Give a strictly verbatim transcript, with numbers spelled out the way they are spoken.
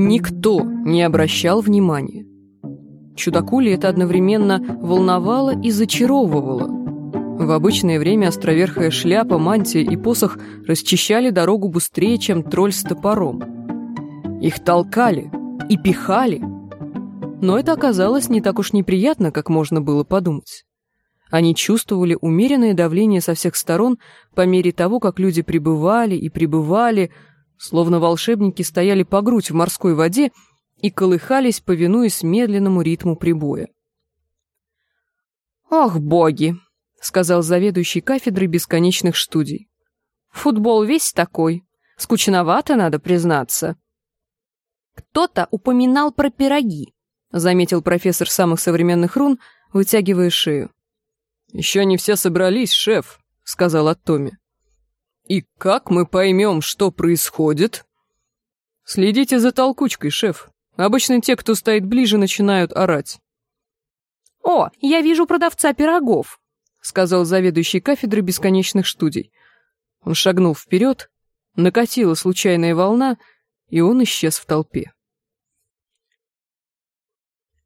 никто не обращал внимания. Чудакули это одновременно волновало и зачаровывало. В обычное время островерхая шляпа, мантия и посох расчищали дорогу быстрее, чем тролль с топором. Их толкали и пихали. Но это оказалось не так уж неприятно, как можно было подумать. Они чувствовали умеренное давление со всех сторон по мере того, как люди прибывали и прибывали, словно волшебники стояли по грудь в морской воде и колыхались, повинуясь медленному ритму прибоя. «Ох, боги!» — сказал заведующий кафедрой бесконечных студий. «Футбол весь такой. Скучновато, надо признаться». «Кто-то упоминал про пироги», — заметил профессор самых современных рун, вытягивая шею. «Еще не все собрались, шеф», — сказал Аттоми. «И как мы поймем, что происходит?» «Следите за толкучкой, шеф. Обычно те, кто стоит ближе, начинают орать». «О, я вижу продавца пирогов», — сказал заведующий кафедрой бесконечных студий. Он шагнул вперед, накатила случайная волна, и он исчез в толпе.